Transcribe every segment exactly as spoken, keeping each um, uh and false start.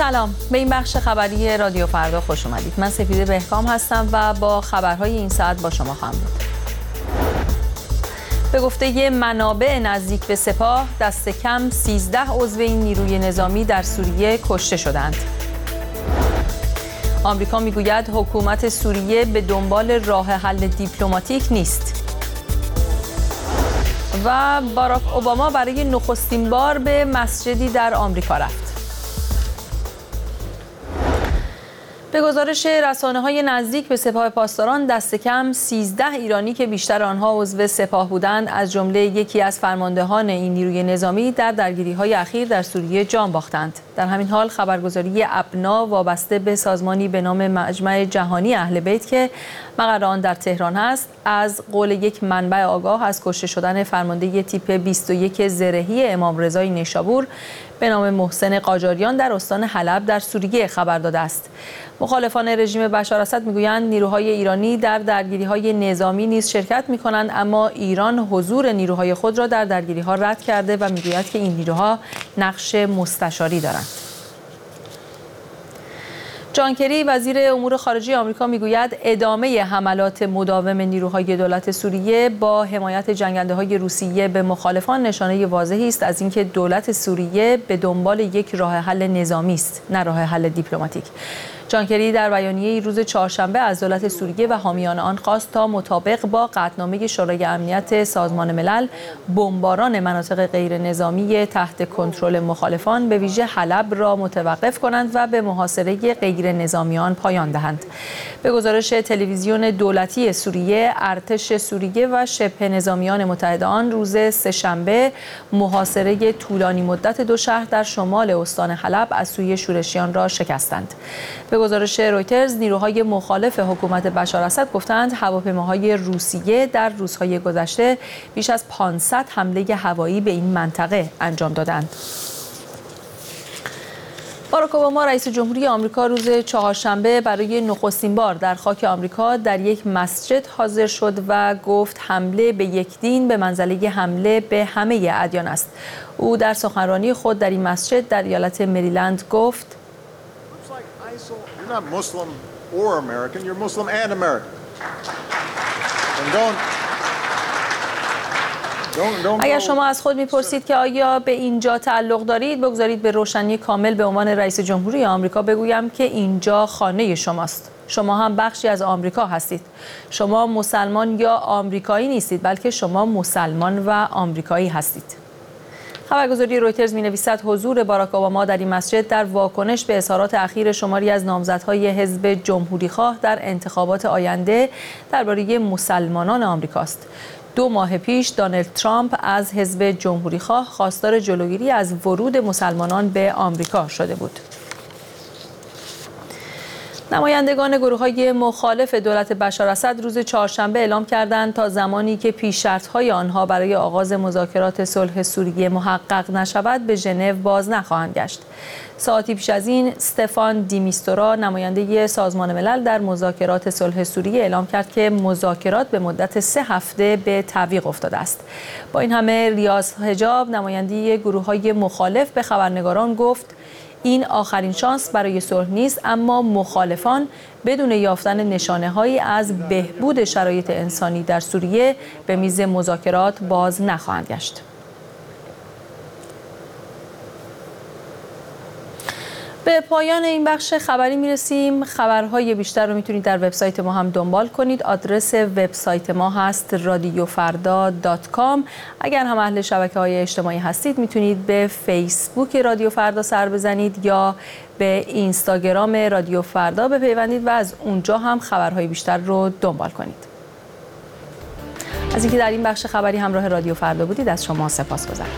سلام، به این بخش خبری رادیو فردا خوش اومدید. من سپیده بهکام هستم و با خبرهای این ساعت با شما خواهم بود. به گفته منابع نزدیک به سپاه، دست کم سیزده عضو این نیروی نظامی در سوریه کشته شدند. آمریکا میگوید حکومت سوریه به دنبال راه حل دیپلماتیک نیست. و باراک اوباما برای نخستین بار به مسجدی در آمریکا رفت. به گزارش رسانه‌های نزدیک به سپاه پاسداران، دست کم سیزده ایرانی که بیشتر آنها عضو سپاه بودند، از جمله یکی از فرماندهان این نیروی نظامی، در درگیری‌های اخیر در سوریه جان باختند. در همین حال خبرگزاری ابنا وابسته به سازمانی به نام مجمع جهانی اهل بیت که مقر آن در تهران است، از قول یک منبع آگاه از کشته شدن فرمانده تیپ بیست و یک زرهی امام رضای نیشابور به نام محسن قاجاریان در استان حلب در سوریه خبر داده است. مخالفان رژیم بشار اسد میگویند نیروهای ایرانی در درگیری‌های نظامی نیز شرکت می‌کنند، اما ایران حضور نیروهای خود را در درگیری‌ها رد کرده و میگوید که این نیروها نقش مستشاری دارند. جان کری وزیر امور خارجه آمریکا میگوید ادامه حملات مداوم نیروهای دولت سوریه با حمایت جنگنده‌های روسیه به مخالفان نشانه واضحی است از اینکه دولت سوریه به دنبال یک راه حل نظامی است، نه راه حل دیپلماتیک. جان کری در بیانیه‌ای روز چهارشنبه از دولت سوریه و حامیان آن خواست تا مطابق با قطعنامه شورای امنیت سازمان ملل بمباران مناطق غیر نظامی تحت کنترل مخالفان به ویژه حلب را متوقف کنند و به محاصره غیر نظامیان پایان دهند. به گزارش تلویزیون دولتی سوریه، ارتش سوریه و شبه نظامیان متحد آن روز سه‌شنبه محاصره طولانی مدت دو شهر در شمال استان حلب از سوی شورشیان را شکستند. به گزارش رویترز، نیروهای مخالف حکومت بشار اسد گفتند هواپیماهای روسیه در روزهای گذشته بیش از پانصد حمله هوایی به این منطقه انجام دادند. باراک اوباما رئیس جمهوری آمریکا روز چهارشنبه برای نخستین بار در خاک آمریکا در یک مسجد حاضر شد و گفت حمله به یک دین به منزله حمله به همه ادیان است. او در سخنرانی خود در این مسجد در ایالت مریلند گفت: You're not Muslim or American, you're Muslim and American. And don't, don't, don't اگر شما از خود میپرسید که آیا به اینجا تعلق دارید، بگذارید به روشنی کامل به عنوان رئیس جمهوری آمریکا بگویم که اینجا خانه شماست. شما هم بخشی از آمریکا هستید. شما مسلمان یا آمریکایی نیستید، بلکه شما مسلمان و آمریکایی هستید. خبرگزاری رویترز می‌نویسد حضور باراک اوباما در این مسجد در واکنش به اظهارات اخیر شماری از نامزدهای حزب جمهوریخواه در انتخابات آینده درباره مسلمانان آمریکاست. دو ماه پیش دونالد ترامپ از حزب جمهوریخواه خواستار جلوگیری از ورود مسلمانان به آمریکا شده بود. نمایندگان گروه‌های مخالف دولت بشار اسد روز چهارشنبه اعلام کردند تا زمانی که پیش شرط‌های آنها برای آغاز مذاکرات صلح سوریه محقق نشود به ژنو باز نخواهند گشت. ساعتی پیش از این استفان دیمیستورا نماینده سازمان ملل در مذاکرات صلح سوریه اعلام کرد که مذاکرات به مدت سه هفته به تعویق افتاده است. با این همه ریاض حجاب نماینده گروه‌های مخالف به خبرنگاران گفت این آخرین شانس برای صلح نیست، اما مخالفان بدون یافتن نشانه‌هایی از بهبود شرایط انسانی در سوریه به میز مذاکرات باز نخواهند گشت. به پایان این بخش خبری میرسیم. خبرهای بیشتر رو میتونید در وبسایت ما هم دنبال کنید. آدرس وبسایت ما هست رادیو فردا دات کام. اگر هم اهل شبکه‌های اجتماعی هستید میتونید به فیسبوک رادیو فردا سر بزنید یا به اینستاگرام رادیو فردا بپیوندید و از اونجا هم خبرهای بیشتر رو دنبال کنید. از اینکه در این بخش خبری همراه رادیو فردا بودید از شما سپاسگزارم.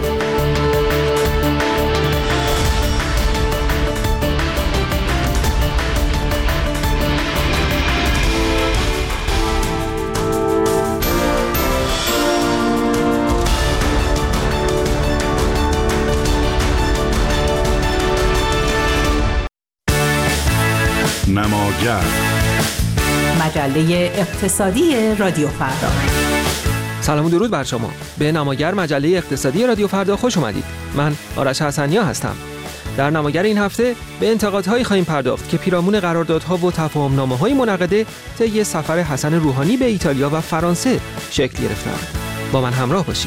نماگر مجله اقتصادی رادیو فردا. سلام و درود بر شما. به نماگر مجله اقتصادی رادیو فردا خوش اومدید. من آرش حسنیا هستم. در نماگر این هفته به انتقادهایی خواهیم پرداخت که پیرامون قراردادها و تفاهم‌نامه‌های منعقده طی سفر حسن روحانی به ایتالیا و فرانسه شکل گرفتند. با من همراه باشید.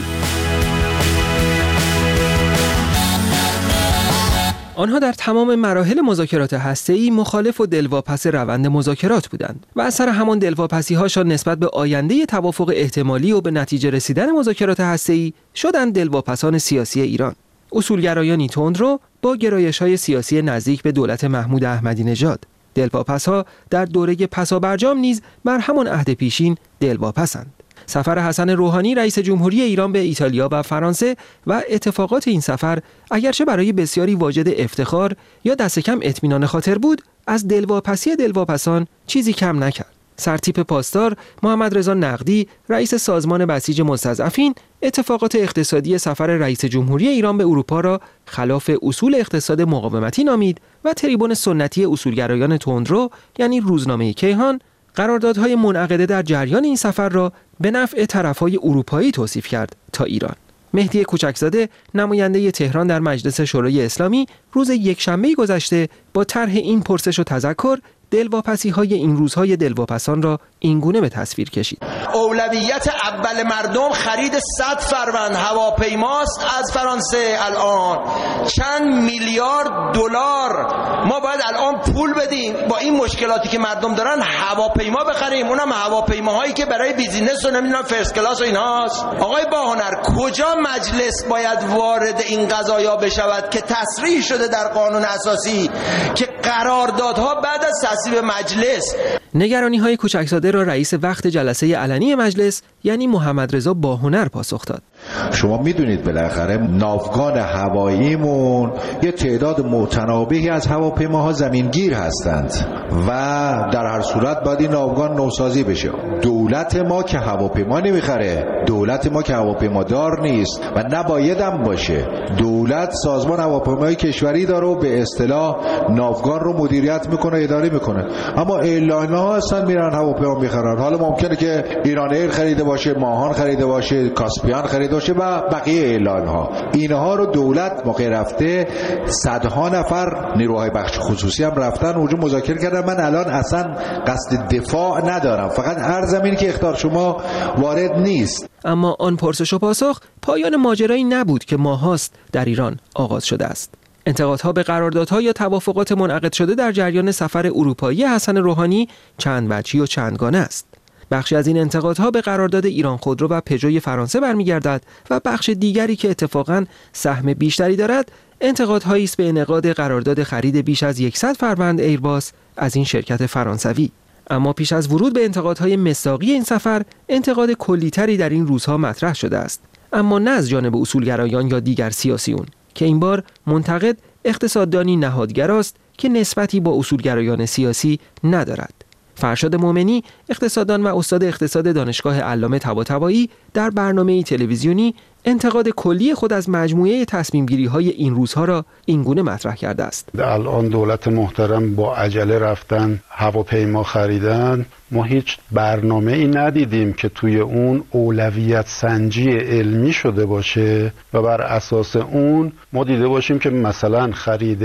آنها در تمام مراحل مذاکرات هسته‌ای مخالف و دلواپس روند مذاکرات بودند و اثر همان دلواپسی‌هاشان نسبت به آینده توافق احتمالی و به نتیجه رسیدن مذاکرات هسته‌ای شدند دلواپسان سیاسی ایران. اصولگرایانی تندرو با گرایش‌های سیاسی نزدیک به دولت محمود احمدی نژاد. دلواپس‌ها در دوره پسابرجام نیز بر همان عهد پیشین دلواپسند. سفر حسن روحانی رئیس جمهوری ایران به ایتالیا و فرانسه و اتفاقات این سفر اگرچه برای بسیاری واجد افتخار یا دست کم اطمینان خاطر بود، از دلواپسی دلواپسان چیزی کم نکرد. سرتیپ پاسدار محمد رضا نقدی رئیس سازمان بسیج مستضعفین اتفاقات اقتصادی سفر رئیس جمهوری ایران به اروپا را خلاف اصول اقتصاد مقاومتی نامید و تریبون سنتی اصولگرایان تندرو یعنی روزنامه کیهان قراردادهای منعقده در جریان این سفر را به نفع طرفهای اروپایی توصیف کرد تا ایران. مهدی کوچکزاده نماینده تهران در مجلس شورای اسلامی روز یکشنبه گذشته با طرح این پرسش و تذکر دلواپسی‌های این روزهای دلواپسان را اینگونه به تصویر کشید. اولویت اول مردم خرید صد فروند هواپیماست از فرانسه. الان چند میلیارد دلار ما باید الان پول بدیم با این مشکلاتی که مردم دارن هواپیما بخریم، اونم هواپیماهایی که برای بیزینس و نمیدونم فرست کلاس و اینهاست. آقای باهنر کجا مجلس باید وارد این قضایا بشود که تصریح شده در قانون اساسی که قراردادها بعد از تصویب مجلس. نگرانی های کوچکزاده را رئیس وقت جلسه علنی مجلس یعنی محمد رضا باهنر پاسخ داد. شما میدونید بالاخره ناوگان هواییمون یه تعداد متناوبی از هواپیماها زمینگیر هستند و در هر صورت باید این ناوگان نوسازی بشه. دولت ما که هواپیما نمیخره، دولت ما که هواپیما دار نیست و نباید هم باشه. دولت سازمان هواپیمایی کشوری داره و به اصطلاح ناوگان رو مدیریت میکنه، اداره میکنه. اما ایرلاین ها هستن میرن هواپیما میخرن. حالا ممکنه که ایران ایر خریده باشه، ماهان خریده باشه، کاسپیان خریده باشه و بقیه ایرلاین ها. اینها رو دولت موقع رفته صدها نفر نیروهای بخش خصوصی هم رفتن اونجا مذاکره کردن. من الان اصلا قصد دفاع ندارم، فقط عرضم اینه که اخطار شما وارد نیست. اما آن پرسش و پاسخ پایان ماجرایی نبود که ماهاست در ایران آغاز شده است. انتقادها به قراردادها یا توافقات منعقد شده در جریان سفر اروپایی حسن روحانی چند وجهی و چندگانه است. بخشی از این انتقادها به قرارداد ایران خودرو و پژوی فرانسه برمیگردد و بخش دیگری که اتفاقاً سهم بیشتری دارد انتقادهایی است به انعقاد قرارداد خرید بیش از صد فروند ایرباس از این شرکت فرانسوی. اما پیش از ورود به انتقادهای مصداقی این سفر، انتقاد کلی‌تری در این روزها مطرح شده است، اما نه از جانب اصولگرایان یا دیگر سیاسیون که این بار منتقد اقتصاددانی نهادگراست که نسبتی با اصولگرایان سیاسی ندارد. فرشاد مومنی اقتصاددان و استاد اقتصاد دانشگاه علامه طباطبایی در برنامه تلویزیونی انتقاد کلی خود از مجموعه تصمیم‌گیری‌های این روزها را اینگونه مطرح کرده است. الان دولت محترم با عجله رفتن هواپیما خریدن. ما هیچ برنامه‌ای ندیدیم که توی اون اولویت سنجی علمی شده باشه و بر اساس اون ما دیده باشیم که مثلا خرید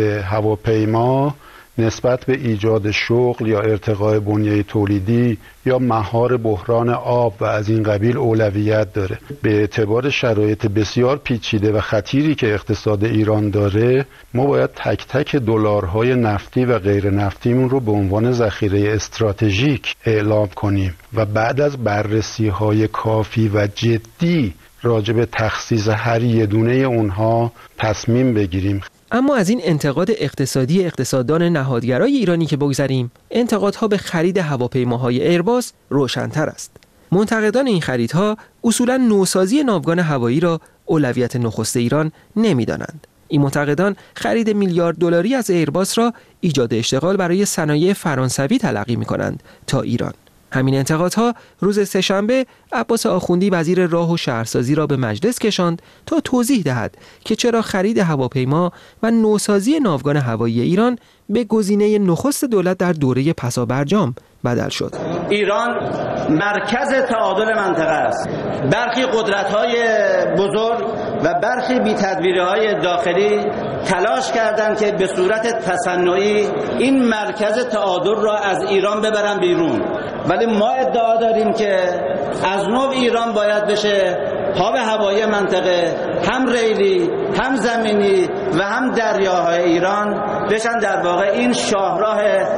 هواپیما نسبت به ایجاد شغل یا ارتقاء بنیه تولیدی یا مهار بحران آب و از این قبیل اولویت داره. به اعتبار شرایط بسیار پیچیده و خطیری که اقتصاد ایران داره، ما باید تک تک دلارهای نفتی و غیر نفتیمون رو به عنوان ذخیره استراتژیک اعلام کنیم و بعد از بررسی‌های کافی و جدی راجع به تخصیص هر یه دونه اونها تصمیم بگیریم. اما از این انتقاد اقتصادی اقتصاددان نهادگرای ایرانی که بگذریم، انتقادها به خرید هواپیماهای ایرباس روشن‌تر است. منتقدان این خریدها اصولاً نوسازی ناوگان هوایی را اولویت نخست ایران نمی‌دانند. این منتقدان خرید میلیارد دلاری از ایرباس را ایجاد اشتغال برای صنایع فرانسوی تلقی می‌کنند تا ایران. همین انتقادها روز سه‌شنبه عباس آخوندی وزیر راه و شهرسازی را به مجلس کشاند تا توضیح دهد که چرا خرید هواپیما و نوسازی ناوگان هوایی ایران به گزینه نخست دولت در دوره پسابرجام بدل شد. ایران مرکز تعادل منطقه است. برخی قدرت‌های بزرگ و برخی بی‌تدبیری‌های داخلی تلاش کردند که به صورت تصنعی این مرکز تعادل را از ایران ببرن بیرون، ولی ما ادعا داریم که از نو ایران باید بشه هاب هوایی منطقه، هم ریلی، هم زمینی و هم دریاهای ایران بشن در واقع این شاهراه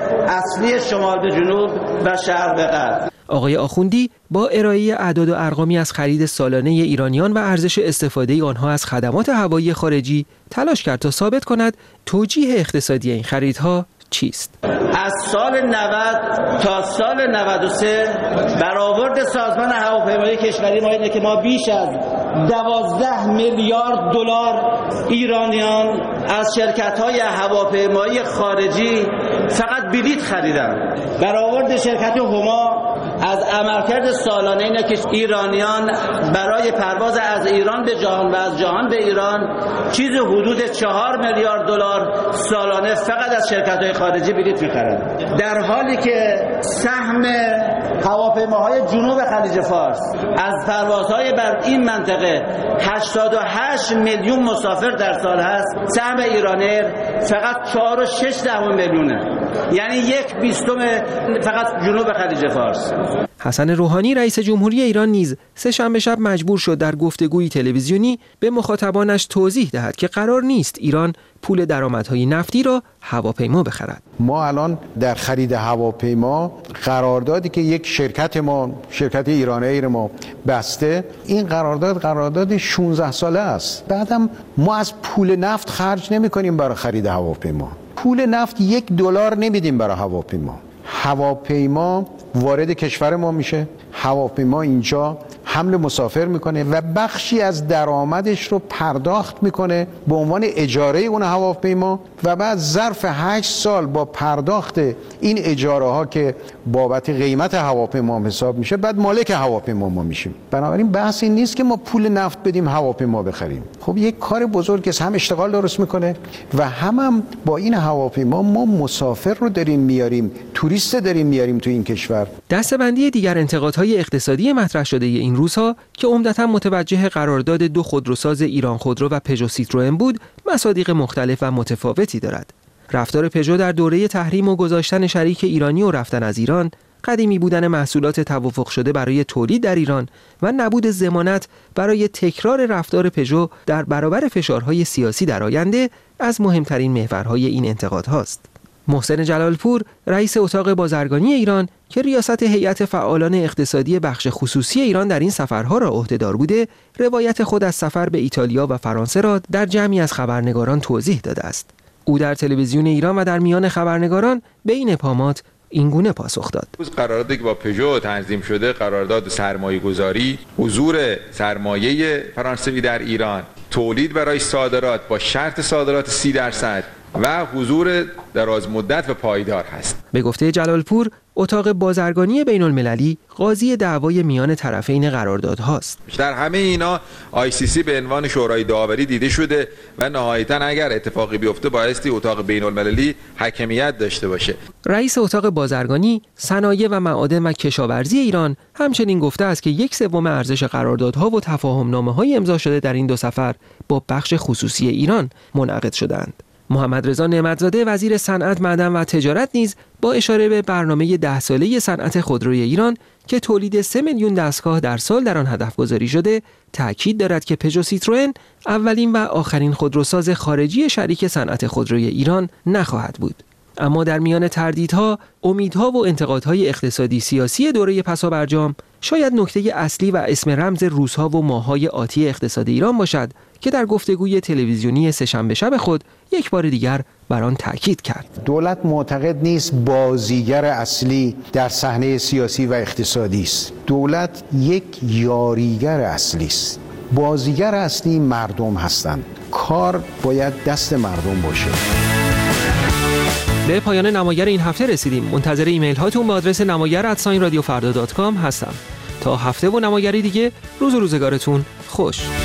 اصلی شمال به جنوب و شرق به غرب. آقای آخوندی با ارائه اعداد و ارقامی از خرید سالانه ایرانیان و ارزش استفاده آنها از خدمات هوایی خارجی تلاش کرد تا ثابت کند توجیه اقتصادی این خریدها چیست؟ از سال نود تا سال نود و سه برآورد سازمان هواپیمایی کشوری ما اینه که ما بیش از دوازده میلیارد دلار ایرانیان از شرکت‌های هواپیمایی خارجی فقط بلیط خریدن. برآورد شرکت هما از عملکرد سالانه اینه که ایرانیان برای پرواز از ایران به جهان و از جهان به ایران چیز حدود چهار میلیارد دلار سالانه فقط از شرکت‌های خارجی بلیط می‌خرند، در حالی که سهم هواپیماهای جنوب خلیج فارس از پروازهای بر این منطقه هشتاد و هشت میلیون مسافر در سال هست، سهم ایرانیر فقط چهار و شش دهم میلیونه، یعنی یک بیستم فقط جنوب خلیج فارس. حسن روحانی رئیس جمهوری ایران نیز سه شنبه شب مجبور شد در گفتگوی تلویزیونی به مخاطبانش توضیح دهد که قرار نیست ایران پول درآمدهای نفتی را هواپیما بخرد. ما الان در خرید هواپیما قراردادی که یک شرکت ما شرکت ایران ایر ما بسته، این قرارداد قرارداد شانزده ساله است. بعدم ما از پول نفت خرج نمی کنیم برای خرید هواپیما. پول نفت یک دلار نمیدیم برای هواپیما. هواپیما وارد کشور ما میشه، هواپیما اینجا حمل مسافر میکنه و بخشی از درآمدش رو پرداخت میکنه به عنوان اجاره اون هواپیما و بعد ظرف هشت سال با پرداخت این اجاره ها که بابت قیمت هواپیما حساب میشه، بعد مالک هواپیما ما میشیم. بنابراین بحث این نیست که ما پول نفت بدیم هواپیما بخریم. خب یک کار بزرگی است، هم اشتغال درست میکنه و هم, هم با این هواپیما ما مسافر رو داریم میاریم، توریست داریم میاریم تو این کشور. دسته‌بندی دیگر انتقادهای اقتصادی مطرح شده این روزها که عمدتاً متوجه قرارداد دو خودروساز ایران خودرو و پژو سیتروئن بود، مصادیق مختلف و متفاوتی دارد. رفتار پژو در دوره تحریم و گذاشتن شریک ایرانی و رفتن از ایران، قدیمی بودن محصولات توافق شده برای تولید در ایران و نبود ضمانت برای تکرار رفتار پژو در برابر فشارهای سیاسی در آینده از مهمترین محورهای این انتقادهاست. محسن جلالپور رئیس اتاق بازرگانی ایران که ریاست هیئت فعالان اقتصادی بخش خصوصی ایران در این سفرها را عهده‌دار بوده، روایت خود از سفر به ایتالیا و فرانسه را در جمعی از خبرنگاران توضیح داده است. او در تلویزیون ایران و در میان خبرنگاران به این ابهامات اینگونه پاسخ داد. قراردادی که با پژو تنظیم شده، قرارداد سرمایه‌گذاری، حضور سرمایه فرانسوی در ایران، تولید برای صادرات با شرط صادرات سی درصد و حضور دراز مدت و پایدار هست. به گفته جلالپور، اتاق بازرگانی بین المللی قاضی دعوای میان طرفین قراردادهاست. در همه اینا آی سی سی به عنوان شورای داوری دیده شده و نهایتاً اگر اتفاقی بیفته بایستی اتاق بین المللی حکمیت داشته باشه. رئیس اتاق بازرگانی، صنایع و معادن و کشاورزی ایران همچنین گفته است که یک سوم ارزش قراردادها و تفاهم‌نامه‌های امضا شده در این دو سفر با بخش خصوصی ایران منعقد شدند. محمد رضا نعمتزاده وزیر صنعت، معدن و تجارت نیز با اشاره به برنامه ده ساله صنعت خودروی ایران که تولید سه میلیون دستگاه در سال در آن هدف گذاری شده، تأکید دارد که پژو سیتروئن اولین و آخرین خودروساز خارجی شریک صنعت خودروی ایران نخواهد بود. اما در میان تردیدها، امیدها و انتقادهای اقتصادی سیاسی دوره پسابرجام، شاید نکته اصلی و اسم رمز روزها و ماه‌های آتی اقتصاد ایران باشد که در گفتگوی تلویزیونی سه‌شنبه شب خود یک بار دیگر بر آن تاکید کرد. دولت معتقد نیست بازیگر اصلی در صحنه سیاسی و اقتصادی است. دولت یک یاریگر اصلی است. بازیگر اصلی مردم هستند. کار باید دست مردم باشه. به پایان نمایر این هفته رسیدیم. منتظر ایمیل هاتون به آدرس نمایر ات رادیو فردا دات کام هستم. تا هفته و نمایری دیگه، روز و روزگارتون خوش.